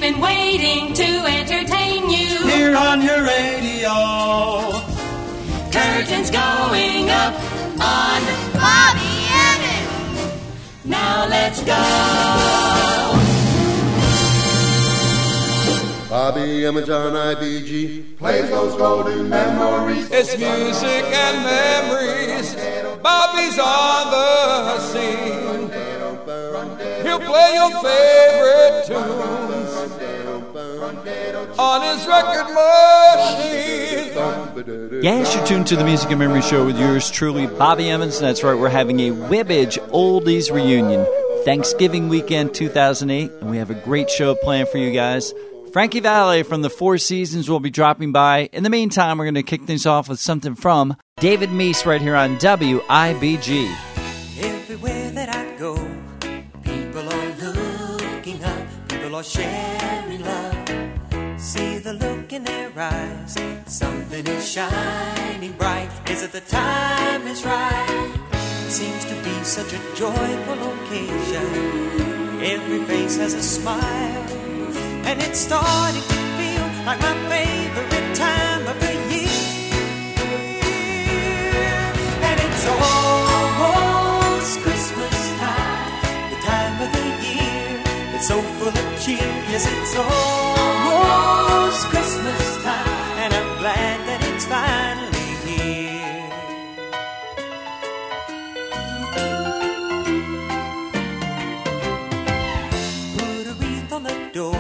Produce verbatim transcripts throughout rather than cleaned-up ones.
been waiting to entertain you. Here on your radio. Curtains going up on Bobby Emmons. Now let's go. Bobby Emmons on I B G plays those golden memories. It's music and memories. Bobby's on the scene. He'll play your favorite tunes on his record machine. Yes, you're tuned to the Music and Memory Show with yours truly, Bobby Emmons. That's right, we're having a Wibbage Oldies reunion. Thanksgiving weekend two thousand eight, and we have a great show planned for you guys. Frankie Valli from the Four Seasons will be dropping by. In the meantime, we're going to kick things off with something from David Meece right here on W I B G. Everywhere that I go, people are looking up, people are sharing love. See the look in their eyes, something is shining bright. Is it the time is right? It seems to be such a joyful occasion. Every face has a smile, and it's starting to feel like my favorite time of the year. And it's almost Christmas time, the time of the year. It's so full of cheer. Yes, it's almost Christmas time, and I'm glad that it's finally here. Put a wreath on the door,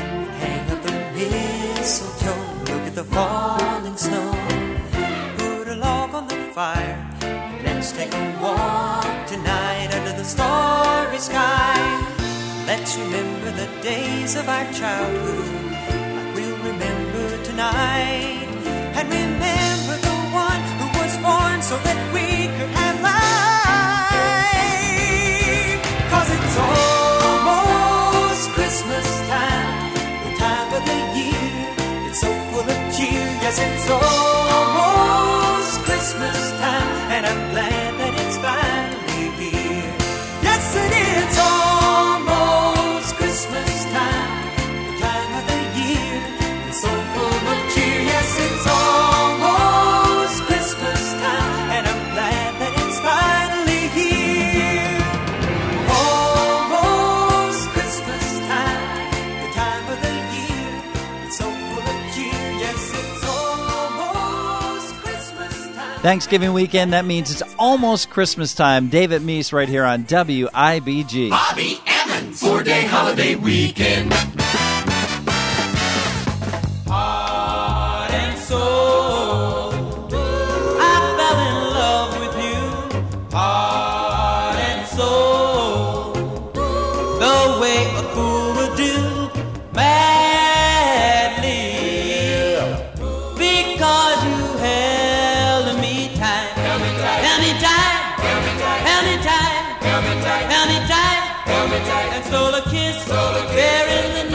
mistletoe, look at the falling snow. Put a log on the fire, let's take a walk tonight under the starry sky. Let's remember the days of our childhood, like we'll remember tonight. And remember the one who was born so that we could have life. 'Cause it's almost Christmas time, the time of the year. It's so full of cheer, yes, it's almost Christmas time, and I'm glad that it's finally here. Yes, it is almost Christmas time, the time of the year. It's so full of cheer, yes, it's almost Christmas time, and I'm glad that it's finally here. Almost Christmas time, the time of the year. It's so full of cheer, yes, it's almost Christmas time. Thanksgiving weekend, that means it's almost Christmas time. David Meece right here on W I B G. Bobby Emmons, four-day holiday weekend. Heart and soul, I fell in love with you. Heart and soul, the way a fool would do, madly, because you held me tight. Held me tight, held me tight, held me tight, held me tight, held me tight, held me tight, held me tight, and stole a kiss there in the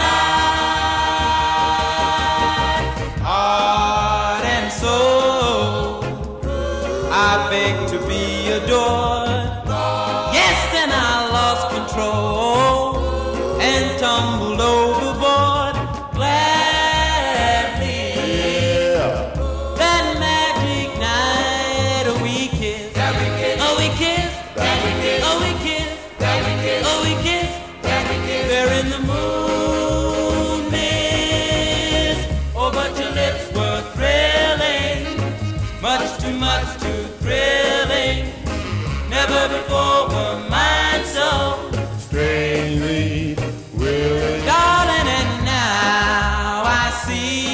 night. Heart and soul, I beg to be adored. Yes, and I lost control and tumbled overboard gladly. That magic night, oh, we kissed, oh, we kissed, oh, we kissed, oh, we kissed, there in the moon mist. Oh, but your lips were thrilling, much too much too thrilling. Never before were mine so Strangely willing. darling, and now I see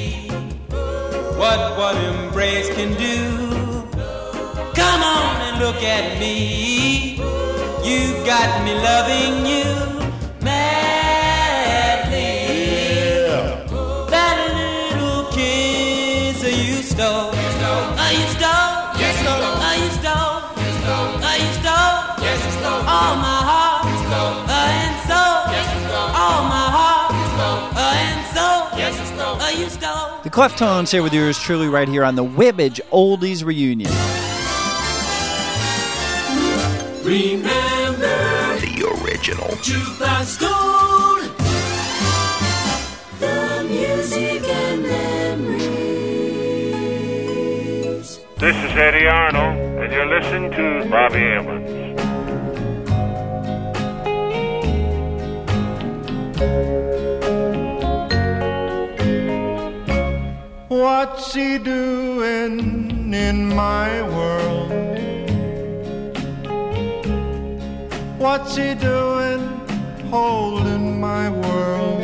what what embrace can do. Come on and look at me. You've got me loving you madly. That little kiss you stole, oh, you stole, Yes, you stole. oh, you stole, oh, you stole, Yes, you stole. all my heart, stole. oh, and soul, Yes, you stole. all my heart, stole. oh, and soul, Yes, you stole. oh, you stole. The Cleftones here with yours truly right here on the Wibbage Oldies reunion. Remember The original. Jukebox Gold. is Eddie Arnold, and you're listening to Bobby Emmons. What's he doing in my world? What's he doing holding my world?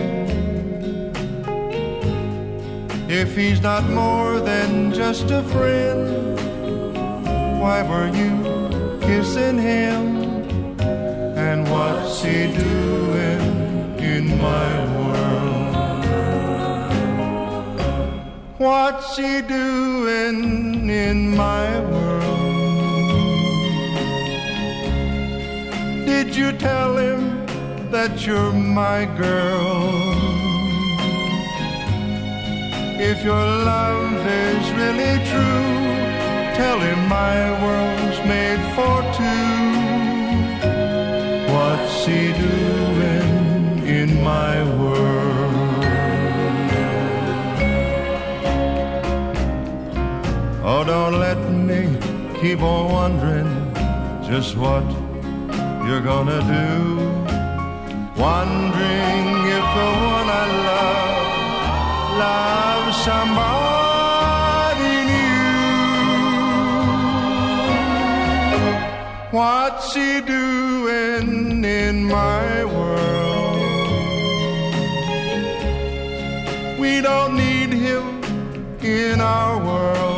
If he's not more than just a friend, why were you kissing him? And what's he doing in my world? What's he doing in my world? Did you tell him that you're my girl? If your love is really true, tell him my world's made for two. What's he doing in my world? Oh, don't let me keep on wondering just what you're gonna do. Wondering if the one I love loves somebody new. What's he doing in my world? We don't need him in our world.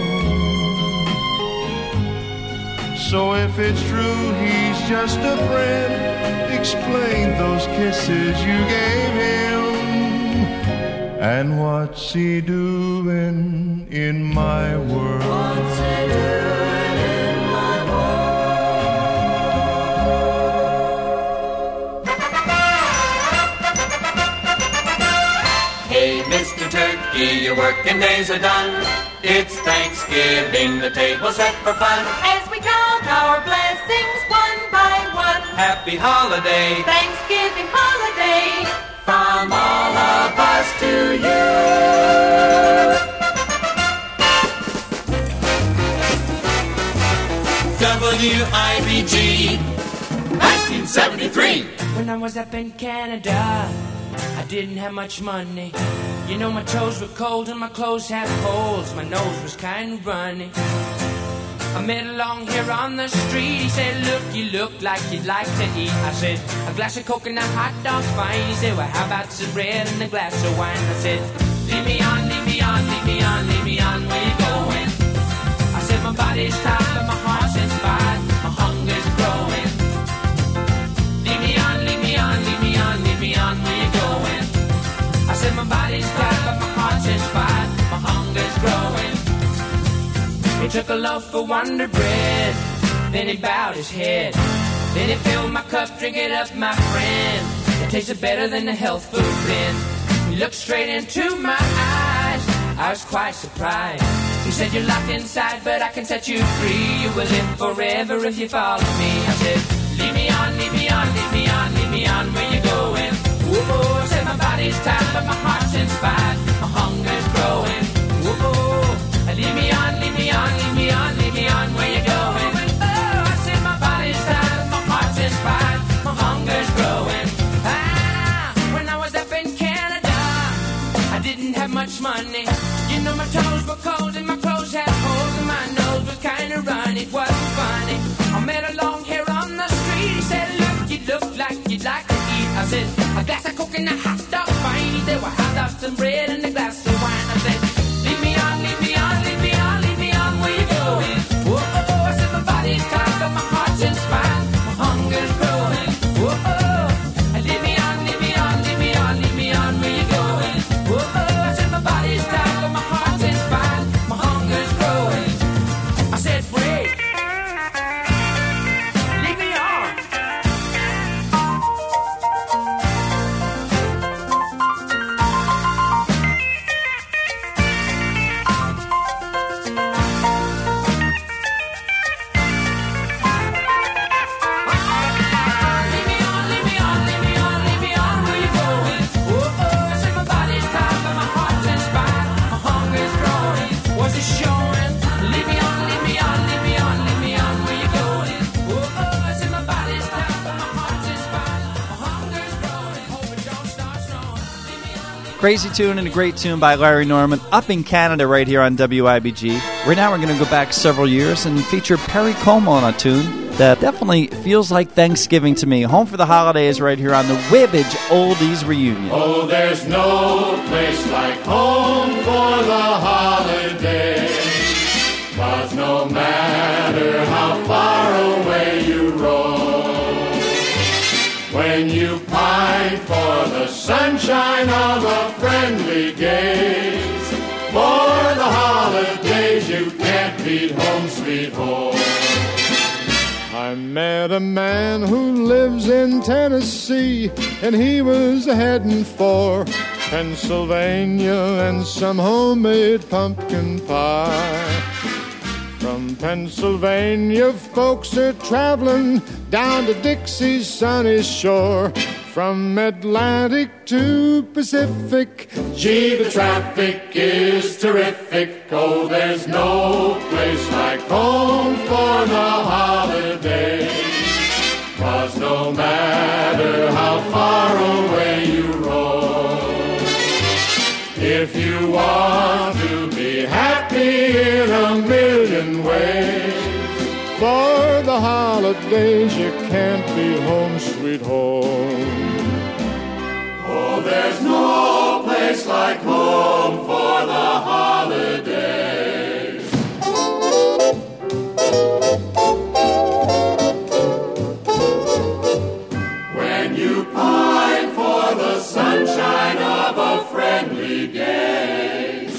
So if it's true he's just a friend, explain those kisses you gave him. And what's he doing in my world? What's he doing in my world? Hey, Mister Turkey, your working days are done. It's Thanksgiving, the table's set for fun. As we count our blessings one by one. Happy holiday, Thanksgiving holiday, from all of us to you. W I B G nineteen seventy-three. When I was up in Canada, I didn't have much money. You know, my toes were cold and my clothes had holes. My nose was kind of runny. I met along here on the street. He said, look, you look like you'd like to eat. I said, a glass of Coke and a hot dog's fine. He said, well, how about some bread and a glass of wine? I said, leave me on, leave me on, leave me on, leave me on, where you going? I said, my body's tired, but my heart's inspired. My hunger's growing. Leave me on, leave me on, leave me on, leave me on, where you going? I said, my body's tired, but my heart's inspired. My hunger's growing. He took a loaf of Wonder Bread, then he bowed his head. Then he filled my cup, drink it up, my friend. It tasted better than the health food blend. He looked straight into my eyes, I was quite surprised. He said, you're locked inside, but I can set you free. You will live forever if you follow me. I said, leave me on, leave me on, leave me on, leave me on, where you going? Whoa, I said, my body's tired, but my heart's inspired. My hunger's growing. Whoa, leave me on, leave me on, leave me on, leave me on, where you going? Oh, I said, my body's tired, my heart's inspired. My hunger's growing. Ah, when I was up in Canada, I didn't have much money. You know, my toes were cold and my clothes had holes and my nose was kind of runny. It wasn't funny. I met along here on the street. He said, look, you look like you'd like to eat. I said, a glass of Coke and a hot dog fine. He said, well, how about some bread and a glass of wine? I said, leave me on, leave me on, leave me on, leave me on, where you going? Whoa, oh, oh, I said, my body's tired, but my heart's inspired. My hunger's growing. Whoa, oh, leave me on, leave me on, leave me on, leave me on, where you going? Whoa, oh, I said, my body's tired, but my heart's inspired. My hunger's growing. I said, break. Leave me on. Crazy tune and a great tune by Larry Norman up in Canada right here on W I B G. Right now we're going to go back several years and feature Perry Como on a tune that definitely feels like Thanksgiving to me. Home for the Holidays right here on the Wibbage Oldies Reunion. Oh, there's no place like home for the holidays, 'cause no matter how far away you roam, when you pine for the sunshine of a friendly gaze, for the holidays you can't beat home sweet home. I met a man who lives in Tennessee, and he was heading for Pennsylvania and some homemade pumpkin pie. From Pennsylvania, folks are traveling down to Dixie's sunny shore. From Atlantic to Pacific, gee, the traffic is terrific. Oh, there's no place like home for the holidays, 'cause no matter how far away you roam, if you want to be happy in a million ways, for the holidays you can't be home sweet home. Oh, there's no place like home for the holidays. When you pine for the sunshine of a friendly gaze,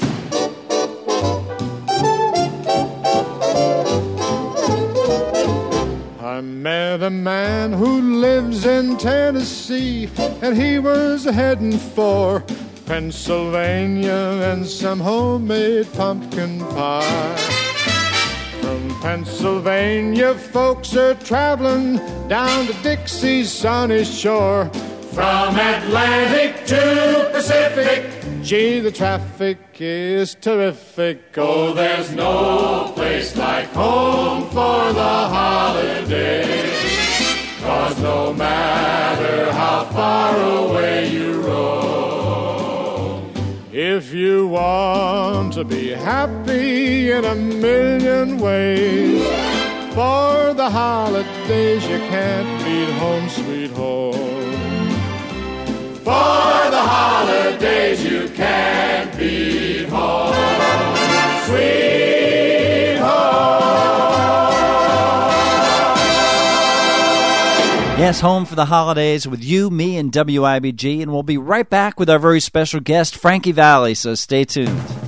I met a man who lives in Tennessee, and he was heading for Pennsylvania and some homemade pumpkin pie. From Pennsylvania, folks are traveling down to Dixie's sunny shore. from Atlantic to Pacific, gee, the traffic is terrific. Oh, there's no place like home for the holidays, 'cause no matter how far away you roam, if you want to be happy in a million ways, for the holidays you can't beat home sweet home. For the holidays you can't beat home sweet home. Yes, home for the holidays with you, me, and W I B G, and we'll be right back with our very special guest, Frankie Valli, so stay tuned.